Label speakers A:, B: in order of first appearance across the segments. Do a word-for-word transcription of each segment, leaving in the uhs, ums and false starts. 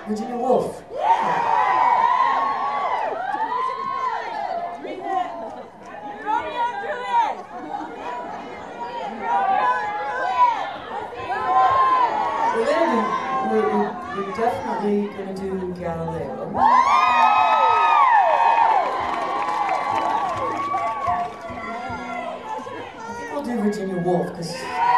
A: Virginia Woolf. We're gonna do, we're, we're, we're definitely gonna do Galileo. I think we'll do Virginia Woolf, because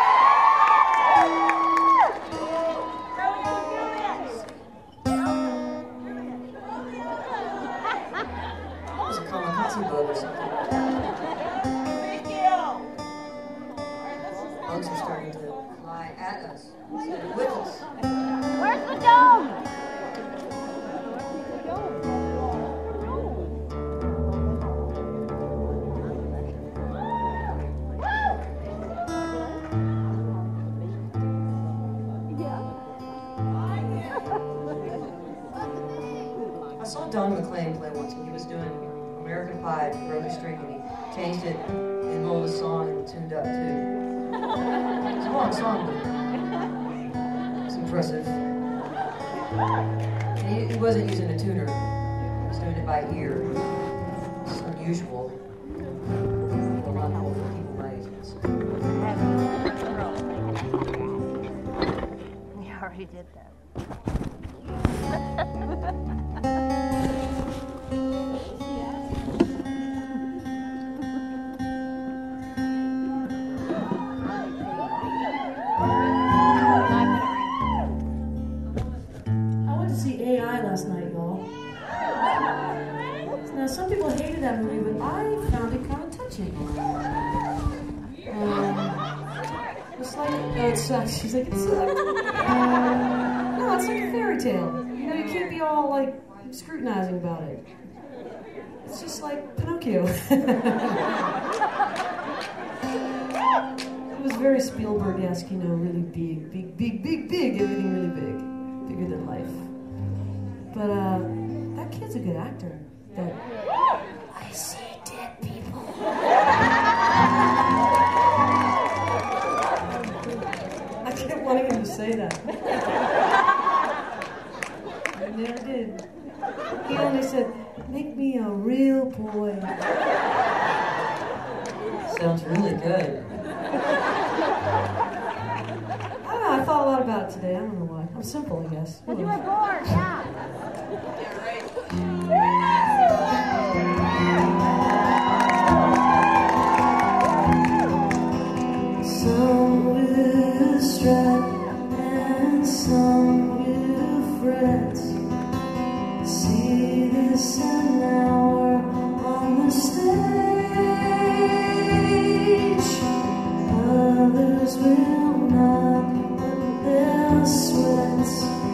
A: there's a kamikaze bug or something. Bugs are starting to fly at us instead of with us.
B: Where's the dome?
A: I saw Don McLean play once when he was doing American Pie, he broke a string and he changed it in the middle of the song and tuned up too. It's a long song, but it's impressive. And he, he wasn't using a tuner, he was doing it by ear. It's unusual. A lot more for people my age.
B: You already did that.
C: Last night, y'all. Now, some people hated that movie, but I found it kind of touching. Um, it's like, oh, it sucks. She's like, it sucks. No, it's like a fairy tale. You know, you can't be all like scrutinizing about it. It's just like Pinocchio. It was very Spielberg-esque, you know, really big, big, big, big, big, everything really big, bigger than life. But uh, that kid's a good actor. That I see dead people. I kept wanting him to say that. I never did. He only said, "Make me a real boy."
A: Sounds really good.
C: I don't know. I thought a lot about it today. I don't know why. I'm simple, I guess.
B: Because you were bored, yeah.
C: Some will strut and some will fret. See this an hour on the stage. Others will not, but they'll sweat.